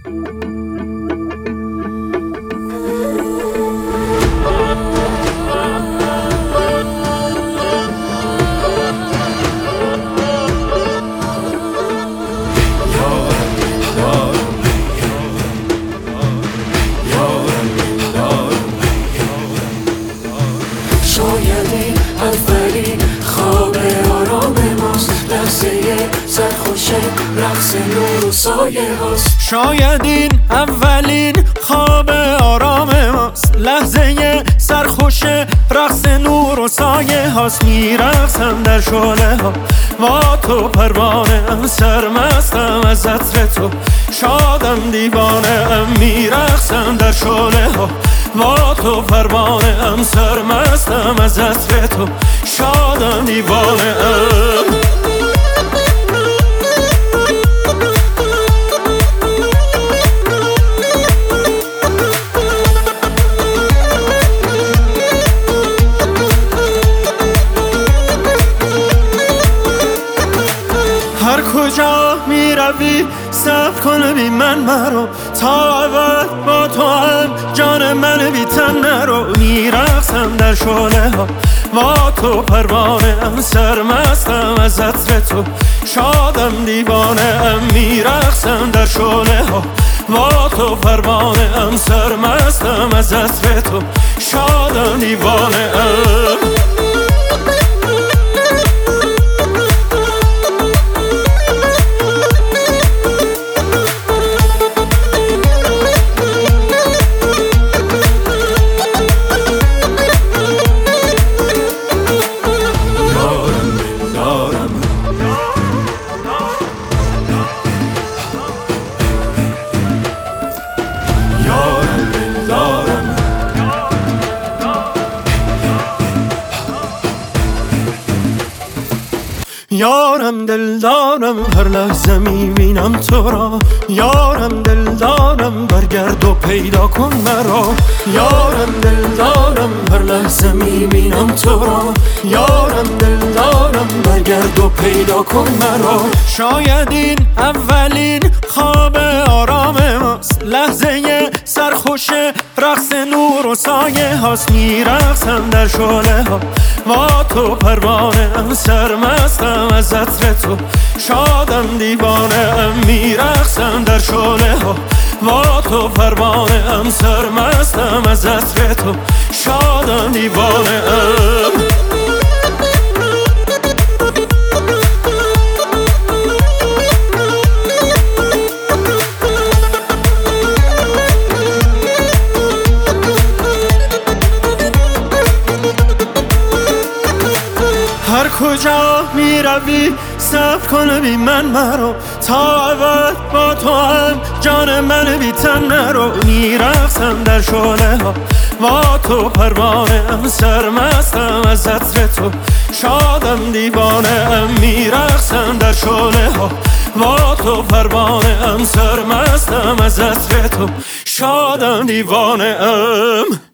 شاید اولین خواب آرام ماست، لحظه سرخوش رقص نور و سایه هاست. شاید این اولین خواب آرام ماست، لحظه سرخوش رقص نور و سایه هاست. میرقصم در شعله ها با تو پروانه ام، سرمستم از عطر تو، شادم دیوانه ام. میرقصم در شعله ها با تو پروانه ام، سرمستم از عطر تو، شادم دیوانه ام. هر کجا می روی صبر کن بی من مرو، تا ابد با تو هم جان من بی تن نرو. میرقصم در شعله ها با تو پروانه ام، سرمستم از عطر تو، شادم دیوانه ام. میرقصم در شعله ها با تو پروانه ام، سرمستم از عطر تو، شادم دیوانه ام. یارم دلدارم، هر لحظه میبینم تو را. یارم دلدارم، برگرد و پیدا کن مرا. یارم دلدارم، هر لحظه میبینم تو را. یارم دلدارم، برگرد و پیدا کن مرا. شاید این اولین خواب آرام ماست، لحظه سرخوش رقص نور و سایه هاست. میرقصم در شعله ها با تو پروانه ام، سرمستم از عطر تو، شادم دیوانه ام. میرقصم در شعله ها با تو پروانه ام، سرمستم از عطر تو، شادم دیوانه ام. هر کجا می روی صبر کن بی من مرو، تا ابد با تو هم جان من بی تن نرو. میرقصم در شعله ها با تو پروانه ام، سرمستم از عطر تو، شادم دیوانه ام. میرقصم در شعله ها با تو پروانه ام، سرمستم از عطر تو، شادم دیوانه ام.